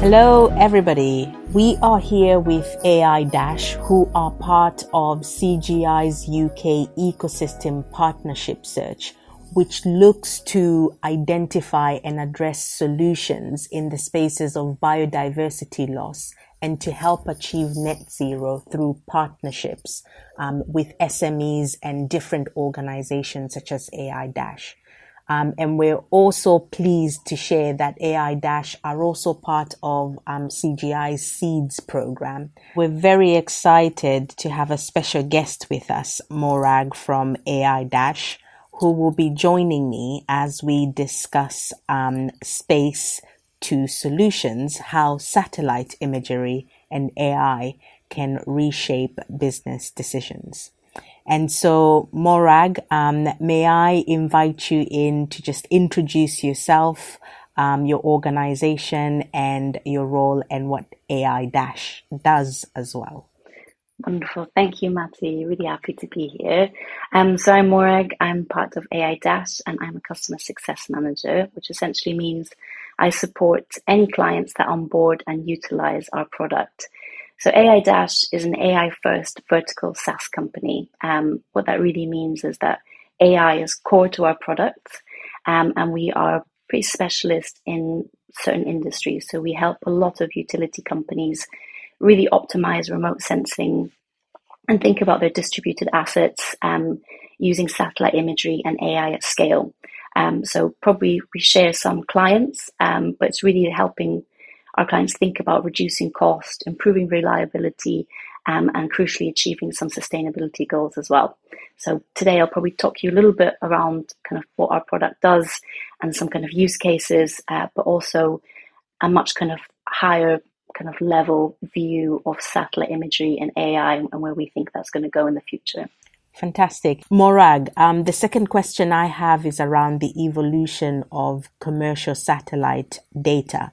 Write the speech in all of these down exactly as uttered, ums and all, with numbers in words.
Hello, everybody. We are here with A I Dash, who are part of C G I's U K Ecosystem Partnership Search, which looks to identify and address solutions in the spaces of biodiversity loss and to help achieve net zero through partnerships um, with S M Es and different organizations such as A I Dash. Um, and we're also pleased to share that A I Dash are also part of um, C G I's Seeds program. We're very excited to have a special guest with us, Morag from A I Dash, who will be joining me as we discuss um, space to solutions, how satellite imagery and A I can reshape business decisions. And so, Morag, um, may I invite you in to just introduce yourself, um, your organization, and your role, and what A I Dash does as well. Wonderful. Thank you, Matty. Really happy to be here. Um, so I'm Morag. I'm part of A I Dash, and I'm a customer success manager, which essentially means I support any clients that onboard and utilize our product. So A I Dash is an A I-first vertical SaaS company. Um, what that really means is that A I is core to our product, um, and we are pretty specialist in certain industries. So we help a lot of utility companies really optimize remote sensing and think about their distributed assets um, using satellite imagery and A I at scale. Um, so probably we share some clients, um, but it's really helping our clients think about reducing cost, improving reliability, um, and crucially achieving some sustainability goals as well. So today I'll probably talk you a little bit around kind of what our product does and some kind of use cases, uh, but also a much kind of higher kind of level view of satellite imagery and A I and where we think that's going to go in the future. Fantastic. Morag, um, the second question I have is around the evolution of commercial satellite data.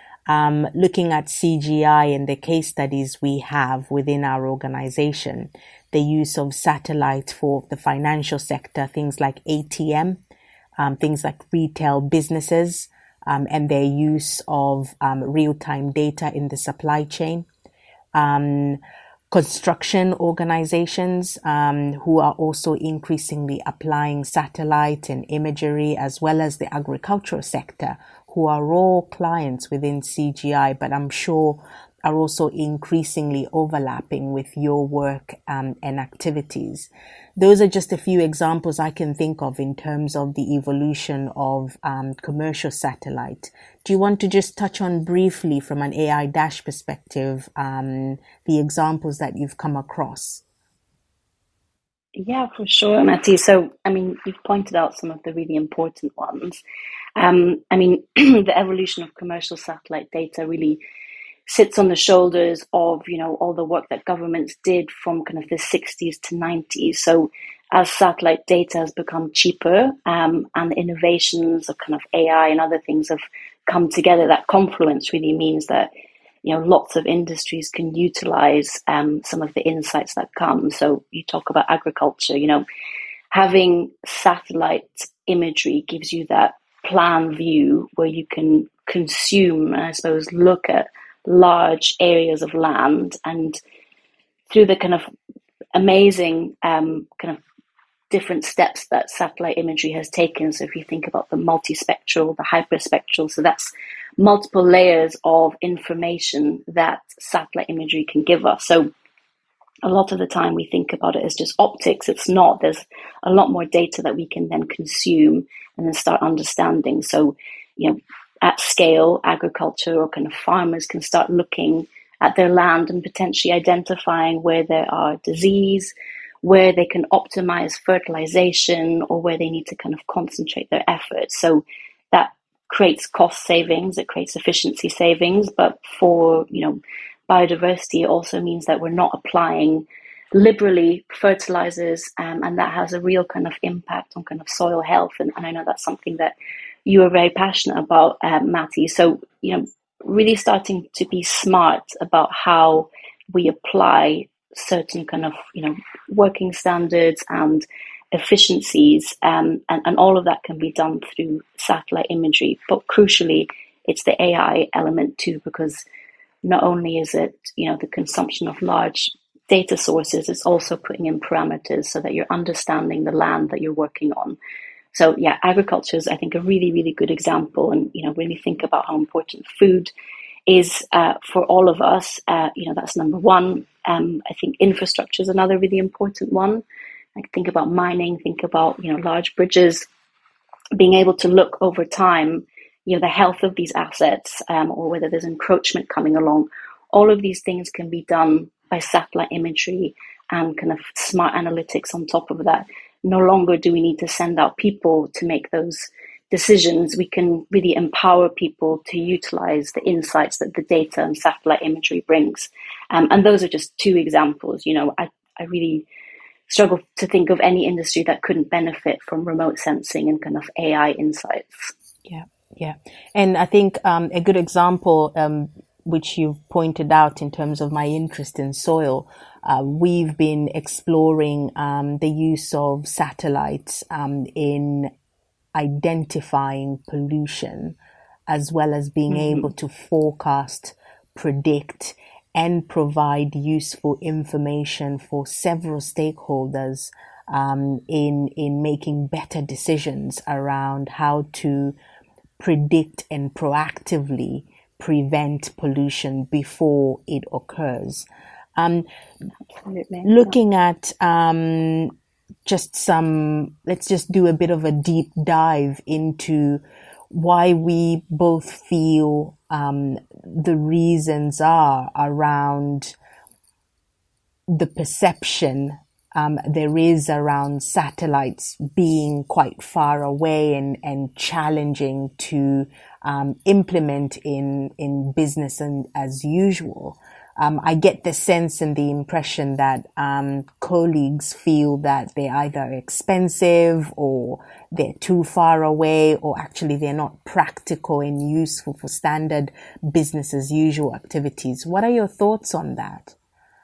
Um, looking at C G I and the case studies we have within our organization, the use of satellite for the financial sector, things like A T M, um, things like retail businesses, um, and their use of um, real-time data in the supply chain. Um, construction organizations um, who are also increasingly applying satellite and imagery, as well as the agricultural sector, who are all clients within C G I, but I'm sure are also increasingly overlapping with your work um, and activities. Those are just a few examples I can think of in terms of the evolution of um, commercial satellite. Do you want to just touch on briefly from an A I Dash perspective um, the examples that you've come across? Yeah, for sure, Matty. So, I mean, you've pointed out some of the really important ones. Um, I mean, the evolution of commercial satellite data really sits on the shoulders of, you know, all the work that governments did from kind of the sixties to nineties. So as satellite data has become cheaper um, and the innovations of kind of A I and other things have come together, that confluence really means that, you know, lots of industries can utilize um, some of the insights that come. So you talk about agriculture, you know, having satellite imagery gives you that plan view where you can consume, and I suppose look at large areas of land, and through the kind of amazing um, kind of different steps that satellite imagery has taken. So if you think about the multispectral, the hyperspectral, so that's multiple layers of information that satellite imagery can give us. So a lot of the time we think about it as just optics. It's not. There's a lot more data that we can then consume and then start understanding. So, you know, at scale, agriculture or kind of farmers can start looking at their land and potentially identifying where there are disease, where they can optimize fertilization, or where they need to kind of concentrate their efforts. So that creates cost savings, it creates efficiency savings, but for, you know, biodiversity, it also means that we're not applying liberally fertilizers, um, and that has a real kind of impact on kind of soil health. And, and I know that's something that you are very passionate about, uh, Matty. So, you know, really starting to be smart about how we apply certain kind of, you know, working standards and efficiencies, um, and, and all of that can be done through satellite imagery. But crucially, it's the A I element too, because not only is it, you know, the consumption of large data sources, it's also putting in parameters so that you're understanding the land that you're working on. So yeah, agriculture is, I think, a really, really good example. And, you know, when you think about how important food is uh, for all of us, uh, you know, that's number one. Um, I think infrastructure is another really important one. Like think about mining, think about, you know, large bridges, being able to look over time, you know, the health of these assets, um, or whether there's encroachment coming along. All of these things can be done by satellite imagery and kind of smart analytics on top of that. No longer do we need to send out people to make those decisions. We can really empower people to utilize the insights that the data and satellite imagery brings. Um, and those are just two examples. You know, I, I really struggle to think of any industry that couldn't benefit from remote sensing and kind of A I insights. Yeah, yeah. And I think um, a good example, um, which you've pointed out in terms of my interest in soil, uh, we've been exploring um, the use of satellites um, in identifying pollution, as well as being mm-hmm. able to forecast, predict, and provide useful information for several stakeholders um, in in making better decisions around how to predict and proactively prevent pollution before it occurs. Um, looking at um, just some, let's just do a bit of a deep dive into why we both feel um, the reasons are around the perception um, there is around satellites being quite far away and, and challenging to um, implement in in business and as usual. Um, I get the sense and the impression that um, colleagues feel that they're either expensive or they're too far away, or actually they're not practical and useful for standard business as usual activities. What are your thoughts on that?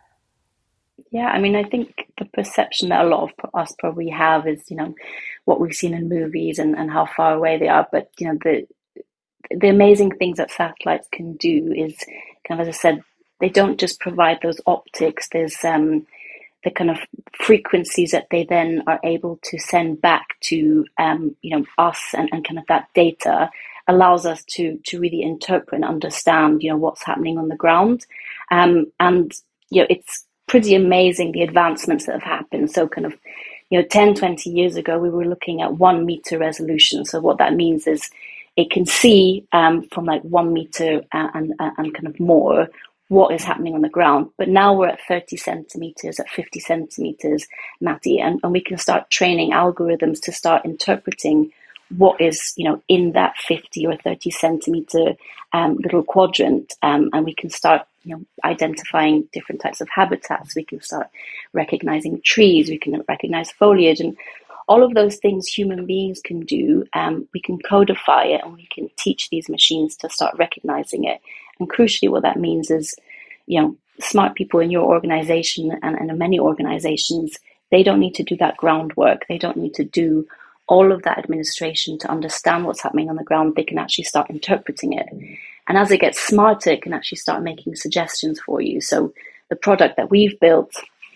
Yeah, I mean, I think the perception that a lot of us probably have is, you know, what we've seen in movies and, and how far away they are. But, you know, the the amazing things that satellites can do is kind of, as I said, they don't just provide those optics. There's um, the kind of frequencies that they then are able to send back to, um, you know, us, and, and kind of that data allows us to to really interpret and understand, you know, what's happening on the ground. Um, and, you know, it's pretty amazing the advancements that have happened. So kind of, you know, ten, twenty years ago, we were looking at one meter resolution. So what that means is it can see um, from like one meter and, and, and kind of more what is happening on the ground. But now we're at thirty centimeters, at fifty centimeters, Matty, and, and we can start training algorithms to start interpreting what is, you know, in that fifty or thirty centimeter um, little quadrant. Um, and we can start, you know, identifying different types of habitats. We can start recognizing trees. We can recognize foliage, and all of those things human beings can do. Um, we can codify it, and we can teach these machines to start recognizing it. And crucially, what that means is, you know, smart people in your organization and, and in many organizations, they don't need to do that groundwork. They don't need to do all of that administration to understand what's happening on the ground. They can actually start interpreting it. And as it gets smarter, it can actually start making suggestions for you. So the product that we've built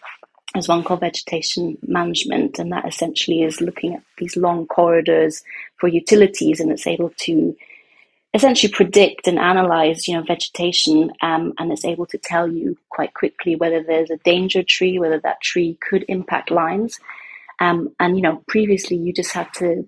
is one called Vegetation Management, and that essentially is looking at these long corridors for utilities, and it's able to essentially predict and analyze, you know, vegetation, um, and it's able to tell you quite quickly whether there's a danger tree, whether that tree could impact lines. Um, and, you know, previously you just had to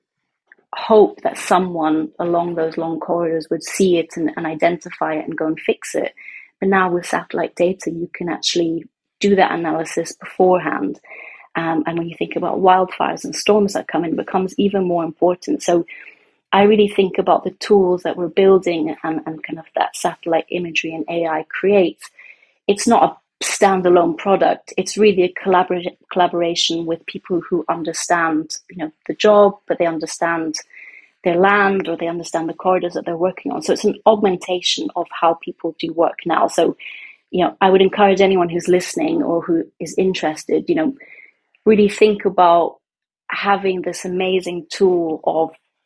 hope that someone along those long corridors would see it and, and identify it and go and fix it. But now with satellite data, you can actually do that analysis beforehand. Um, and when you think about wildfires and storms that come in, it becomes even more important. So I really think about the tools that we're building and, and kind of that satellite imagery and A I creates. It's not a standalone product. It's really a collabor- collaboration with people who understand, you know, the job, but they understand their land, or they understand the corridors that they're working on. So it's an augmentation of how people do work now. So, you know, I would encourage anyone who's listening or who is interested, you know, really think about having this amazing tool of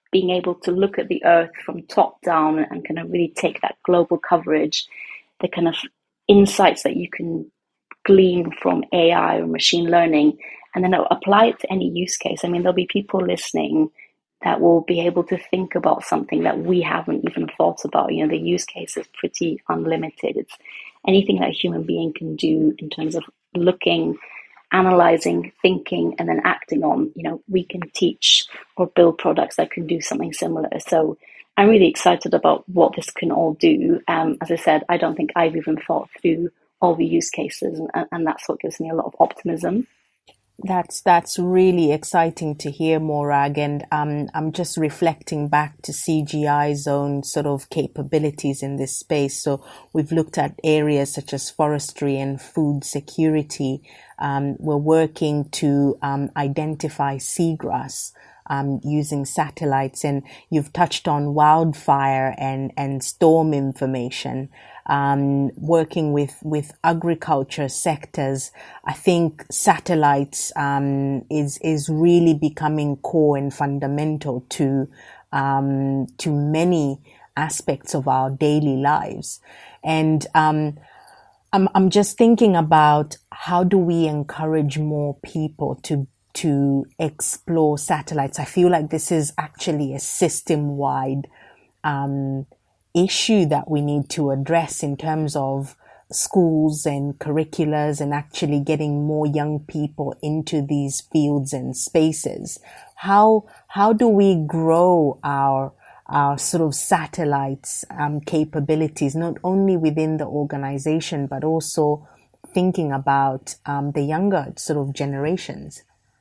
being able to look at the Earth from top down and kind of really take that global coverage, the kind of insights that you can glean from A I or machine learning, and then apply it to any use case. I mean, there'll be people listening that will be able to think about something that we haven't even thought about. You know, the use case is pretty unlimited. It's anything that a human being can do in terms of looking, analyzing, thinking, and then acting on. You know, we can teach or build products that can do something similar. So I'm really excited about what this can all do. Um, as I said, I don't think I've even thought through all the use cases, and, and that's what gives me a lot of optimism. That's that's really exciting to hear, Morag, and um, I'm just reflecting back to C G I's own sort of capabilities in this space. So we've looked at areas such as forestry and food security. Um, we're working to um, identify seagrass um, using satellites, and you've touched on wildfire and and storm information. Um, working with, with agriculture sectors, I think satellites um, is is really becoming core and fundamental to um, to many aspects of our daily lives. And um, I'm I'm just thinking about how do we encourage more people to to explore satellites. I feel like this is actually a system-wide um issue that we need to address in terms of schools and curriculars and actually getting more young people into these fields and spaces. How how do we grow our our sort of satellites um, capabilities, not only within the organization, but also thinking about um, the younger sort of generations?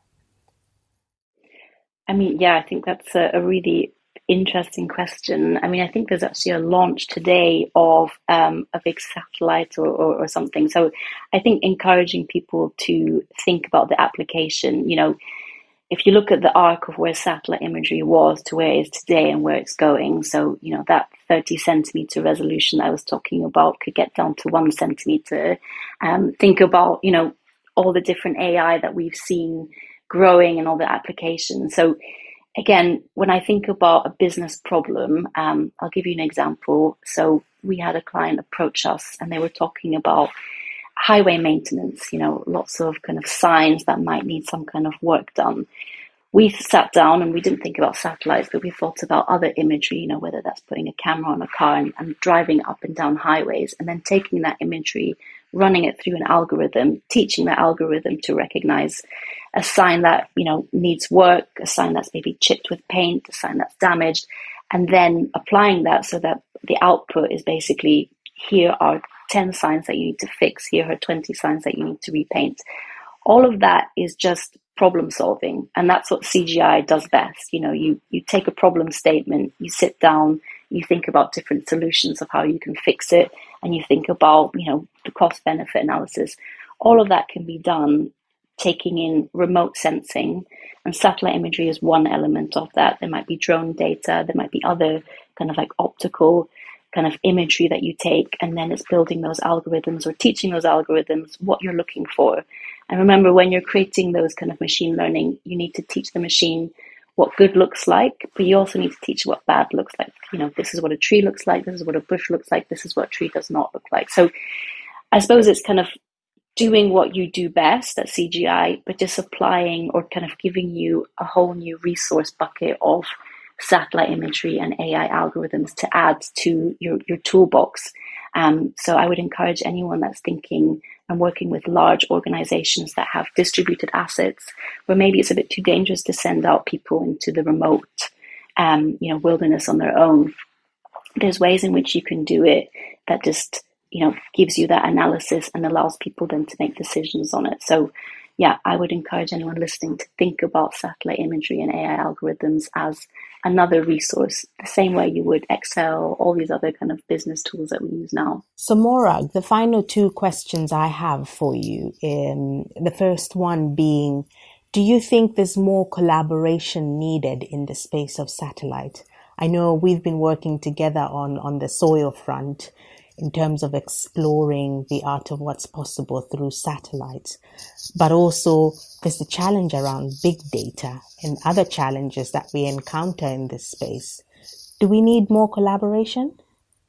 I mean, yeah, I think that's a, a really interesting question. I mean, I think there's actually a launch today of um, a big satellite or, or, or something. So I think encouraging people to think about the application, you know, if you look at the arc of where satellite imagery was to where it is today and where it's going, so, you know, that thirty centimeter resolution I was talking about could get down to one centimeter. Um, think about, you know, all the different A I that we've seen growing and all the applications. So again, when I think about a business problem, um, I'll give you an example. So we had a client approach us and they were talking about highway maintenance, you know, lots of kind of signs that might need some kind of work done. We sat down and we didn't think about satellites, but we thought about other imagery, you know, whether that's putting a camera on a car and, and driving up and down highways, and then taking that imagery, running it through an algorithm, teaching that algorithm to recognize a sign that, you know, needs work, a sign that's maybe chipped with paint, a sign that's damaged, and then applying that so that the output is basically, here are ten signs that you need to fix, here are twenty signs that you need to repaint. All of that is just problem solving, and that's what C G I does best. You know, you you take a problem statement, you sit down, you think about different solutions of how you can fix it, and you think about, you know, the cost benefit analysis. All of that can be done taking in remote sensing, and satellite imagery is one element of that. There might be drone data, there might be other kind of like optical kind of imagery that you take, and then it's building those algorithms or teaching those algorithms what you're looking for. And remember, when you're creating those kind of machine learning, you need to teach the machine what good looks like, but you also need to teach what bad looks like. You know, this is what a tree looks like, this is what a bush looks like, this is what a tree does not look like. So I suppose it's kind of doing what you do best at C G I, but just applying or kind of giving you a whole new resource bucket of satellite imagery and A I algorithms to add to your, your toolbox. Um, so I would encourage anyone that's thinking and working with large organizations that have distributed assets, where maybe it's a bit too dangerous to send out people into the remote, um, you know, wilderness on their own. There's ways in which you can do it that just, you know, gives you that analysis and allows people then to make decisions on it. So yeah, I would encourage anyone listening to think about satellite imagery and A I algorithms as another resource, the same way you would Excel, all these other kind of business tools that we use now. So Morag, the final two questions I have for you, um, the first one being, do you think there's more collaboration needed in the space of satellite? I know we've been working together on, on the soil front. in terms of exploring the art of what's possible through satellites. But also there's the challenge around big data and other challenges that we encounter in this space. Do we need more collaboration?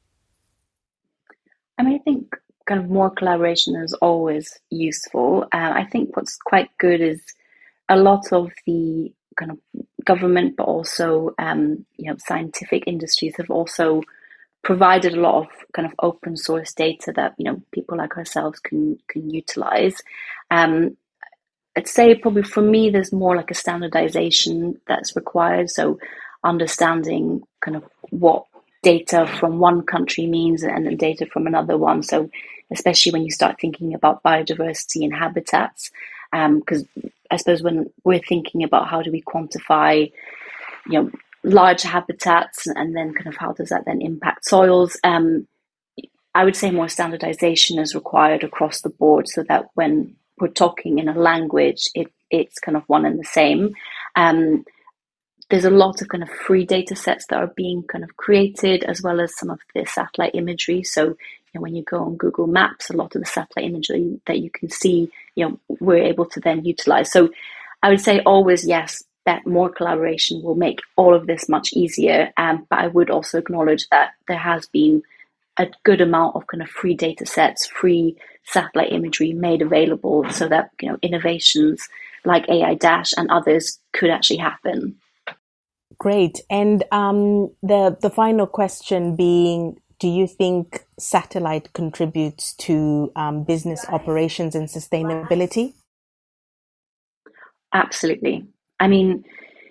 I mean, I think kind of more collaboration is always useful. Uh, I think what's quite good is a lot of the kind of government, but also um, you know, scientific industries have also provided a lot of kind of open source data that, you know, people like ourselves can can utilize. Um, I'd say probably for me, there's more like a standardization that's required. So understanding kind of what data from one country means and then data from another one. So especially when you start thinking about biodiversity and habitats, because um, I suppose when we're thinking about how do we quantify, you know, large habitats and then kind of how does that then impact soils, um, I would say more standardization is required across the board so that when we're talking in a language, it it's kind of one and the same. Um, there's a lot of kind of free data sets that are being kind of created, as well as some of the satellite imagery. So, you know, when you go on Google Maps, a lot of the satellite imagery that you can see, you know, we're able to then utilize. So I would say always, yes, that more collaboration will make all of this much easier. Um, but I would also acknowledge that there has been a good amount of kind of free data sets, free satellite imagery made available so that, you know, innovations like A I Dash and others could actually happen. Great. And um, the the final question being, do you think satellite contributes to um, business operations and sustainability? Absolutely. I mean,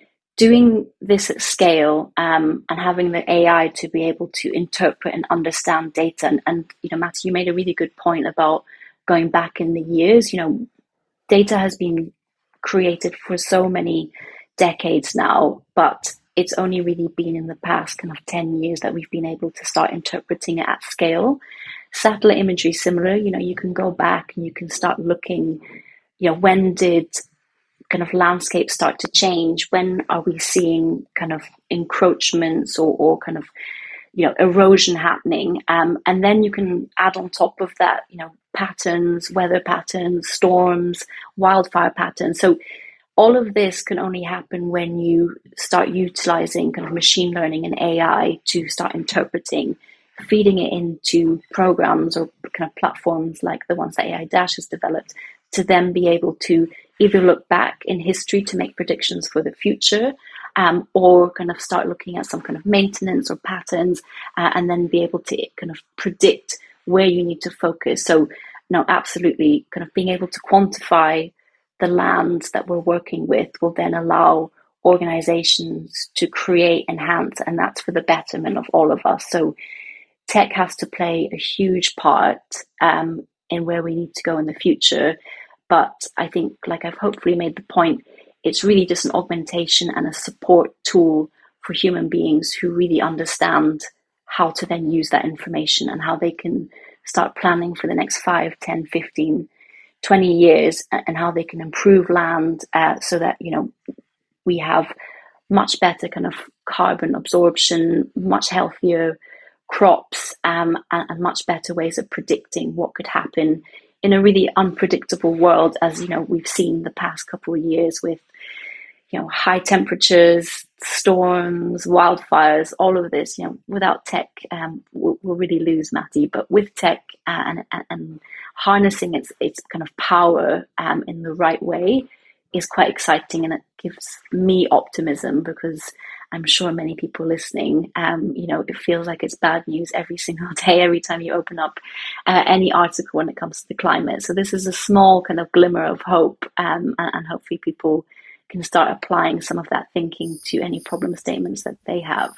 doing this at scale um, and having the A I to be able to interpret and understand data. And, and, you know, Matthew, you made a really good point about going back in the years. You know, data has been created for so many decades now, but it's only really been in the past kind of ten years that we've been able to start interpreting it at scale. Satellite imagery, similar, you know, you can go back and you can start looking, you know, when did kind of landscapes start to change? When are we seeing kind of encroachments or, or kind of, you know, erosion happening? Um, and then you can add on top of that, you know, patterns, weather patterns, storms, wildfire patterns. So all of this can only happen when you start utilizing kind of machine learning and A I to start interpreting, feeding it into programs or kind of platforms like the ones that A I Dash has developed to then be able to either look back in history to make predictions for the future, um, or kind of start looking at some kind of maintenance or patterns, uh, and then be able to kind of predict where you need to focus. So, no, absolutely, kind of being able to quantify the lands that we're working with will then allow organizations to create, enhance, and that's for the betterment of all of us. So tech has to play a huge part um, in where we need to go in the future. But I think, like I've hopefully made the point, it's really just an augmentation and a support tool for human beings who really understand how to then use that information and how they can start planning for the next five, ten, fifteen, twenty years and how they can improve land uh, so that, you know, we have much better kind of carbon absorption, much healthier crops, um, and, and much better ways of predicting what could happen in a really unpredictable world, as, you know, we've seen the past couple of years with, you know, high temperatures, storms, wildfires, all of this. You know, without tech, um, we'll, we'll really lose, Matty. But with tech and, and, and harnessing its its kind of power um, in the right way is quite exciting, and it gives me optimism because I'm sure many people listening, um, you know, it feels like it's bad news every single day, every time you open up uh, any article when it comes to the climate. So this is a small kind of glimmer of hope, um, and, and hopefully people can start applying some of that thinking to any problem statements that they have.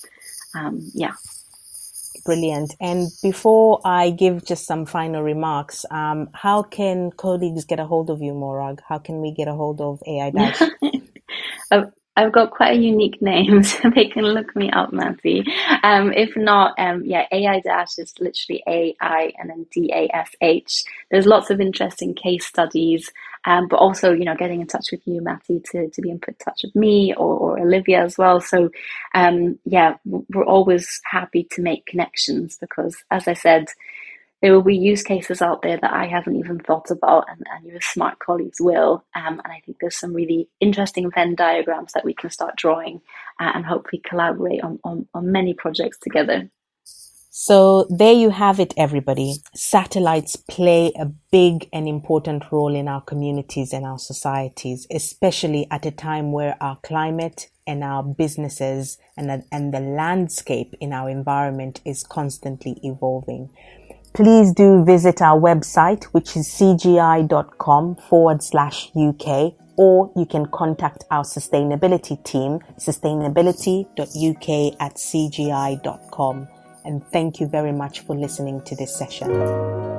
Um, yeah. Brilliant. And before I give just some final remarks, um, how can colleagues get a hold of you, Morag? How can we get a hold of A I Dash? I've, I've got quite a unique name, so they can look me up, Matthew. Um, if not, um, yeah, A I Dash is literally A I and then D A S H. There's lots of interesting case studies Um, but also, you know, getting in touch with you, Matty, to, to be in touch with me or, or Olivia as well. So, um, yeah, we're always happy to make connections because, as I said, there will be use cases out there that I haven't even thought about, and, and your smart colleagues will. Um, and I think there's some really interesting Venn diagrams that we can start drawing uh, and hopefully collaborate on, on, on many projects together. So there you have it, everybody. Satellites play a big and important role in our communities and our societies, especially at a time where our climate and our businesses and the, and the landscape in our environment is constantly evolving. Please do visit our website, which is cgi.com forward slash UK, or you can contact our sustainability team, sustainability.uk at cgi dot com. And thank you very much for listening to this session.